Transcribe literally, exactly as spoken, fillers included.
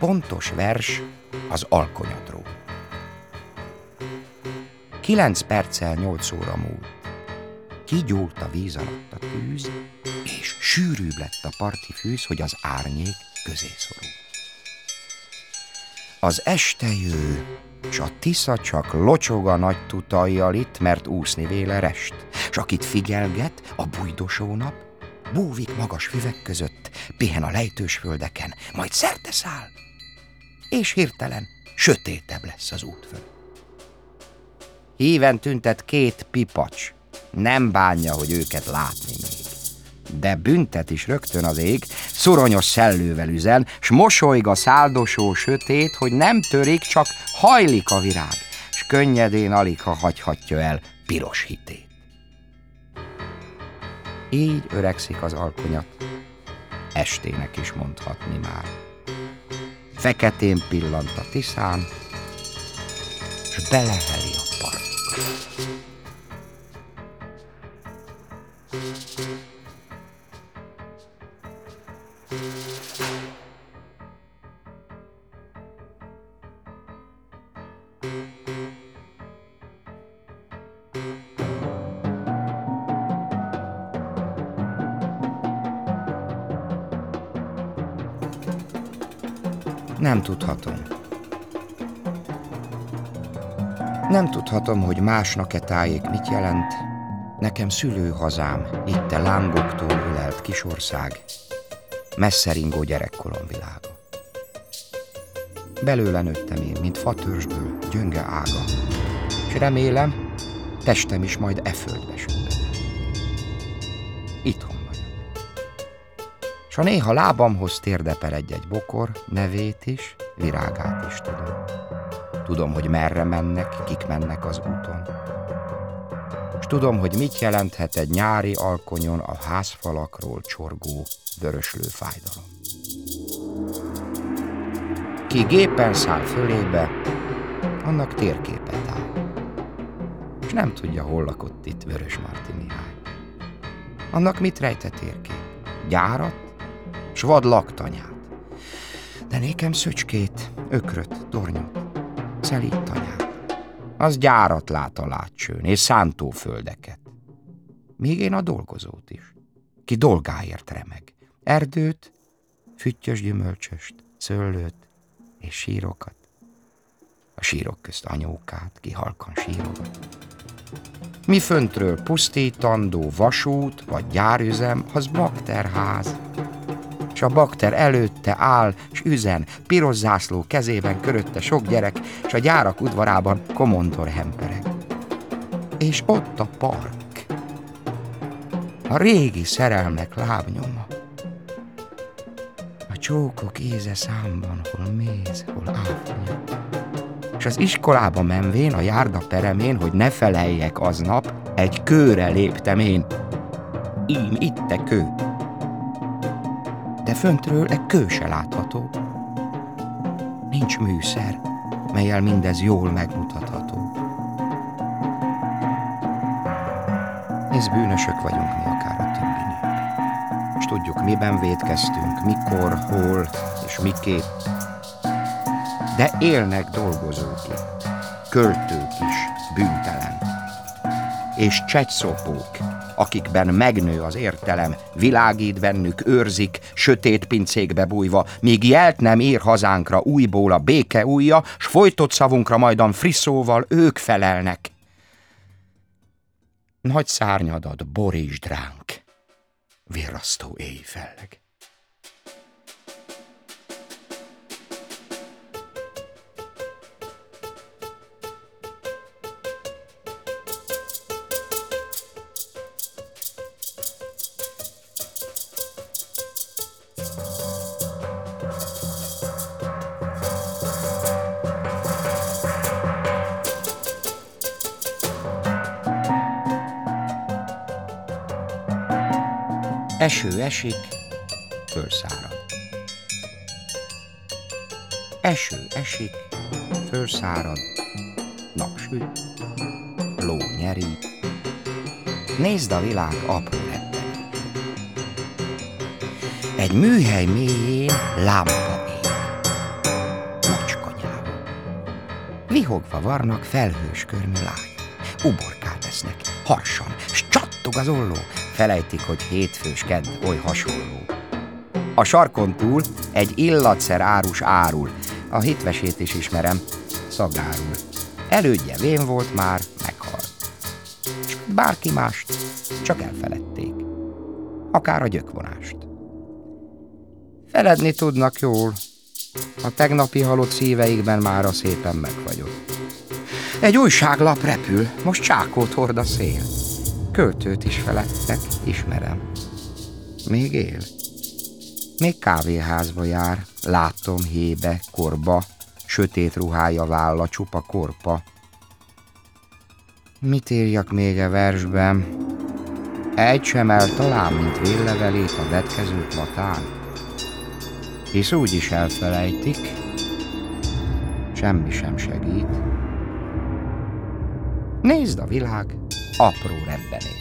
pontos vers az alkonyatról. Kilenc perccel nyolc óra múlt. Kigyúlt a víz alatt a tűz, és sűrűbb lett a parti fűz, hogy az árnyék közé szorul. Az este jő, s a Tisza csak locsog a nagy tutajjal itt, mert úszni véle rest, s akit figyelget a bujdosó nap, búvik magas füvek között, pihen a lejtős földeken, majd szerte száll, és hirtelen sötétebb lesz az útföld. Híven tüntet két pipacs, nem bánja, hogy őket látni még. De büntet is rögtön az ég, szuronyos szellővel üzen, s mosolyg a száldosó sötét, hogy nem törik, csak hajlik a virág, s könnyedén aligha hagyhatja el piros hitét. Így öregszik az alkonyat, estének is mondhatni már. Feketén pillant a Tiszán, s beleheli a part. Nem tudhatom. Nem tudhatom, hogy másnak-e tájék mit jelent. Nekem szülőhazám, itt a lángoktól ölelt kisország, messze ringó gyerekkorom világa. Belőle nőttem én, mint fatörzsből gyönge ága, és remélem, testem is majd e földbe süllyed. Itthon vagyok. S ha néha lábamhoz térdepel egy-egy bokor, nevét is, virágát is tudom. Tudom, hogy merre mennek, kik mennek az úton. S tudom, hogy mit jelenthet egy nyári alkonyon a házfalakról csorgó, vöröslő fájdalom. Ki gépen száll fölébe, annak térképet áll. És nem tudja, hol lakott itt Vörösmarty Mihály. Annak mit rejt a térkép? Gyárat, s vad laktanyát. De nékem szöcskét, ökröt, tornyot, szelíd tanyát. Az gyárat lát a látcsőn, és szántóföldeket. Míg én a dolgozót is, ki dolgáért remeg. Erdőt, füttyös gyümölcsöst, szőlőt és sírokat. A sírok közt anyókát, ki halkan sírogat. Mi föntről pusztítandó vasút vagy gyárüzem, az bakterház. S a bakter előtte áll, s üzen, piros zászló kezében körötte sok gyerek, s a gyárak udvarában komondor hempereg. És ott a park, a régi szerelmek lábnyoma, a csókok íze számban, hol méz, hol áfnya. És az iskolába menvén, a járda peremén, hogy ne feleljek aznap, egy kőre léptem én. Ím itt e kő. De föntről egy kő se látható. Nincs műszer, mellyel mindez jól megmutatható. Hisz bűnösök vagyunk mi akár a többi nők. És tudjuk, miben vétkeztünk, mikor, hol és miképp. De élnek dolgozók itt, költők is, bűntelen. És csegyszopók, akikben megnő az értelem, világít bennük, őrzik, sötét pincékbe bújva, míg jelt nem ír hazánkra újból a béke ujja, s folytott szavunkra majdan frisszóval ők felelnek. Nagy szárnyadat borítsd ránk, virrasztó éjfelleg. Eső esik, fölszárad. Eső esik, fölszárad, napsüt, ló nyerít. Nézd a világ apró reppen. Egy műhely mélyén lámpa ég. Vihogva varnak felhős körmű lány. Uborkát esznek, harsan, s csattog az olló. Felejtik, hogy hétfős kedd oly hasonló. A sarkon túl egy illatszer árus árul. A hitvesét is ismerem, szagárul. Elődje vén volt már, meghalt. S bárki mást csak elfeledték. Akár a gyökvonást. Feledni tudnak jól. A tegnapi halott szíveikben mára szépen megfagyott. Egy újságlap repül, most csákót hord a szél. Költőt is feledtek, ismerem. Még él. Még kávéházba jár, látom hébe, korba, sötét ruhája válla, csupa korpa. Mit írjak még e versben? Egy sem eltalál, mint véllevelét a vetkező platán. Hisz úgy is elfelejtik, semmi sem segít. Nézd a világ apró rebbenét.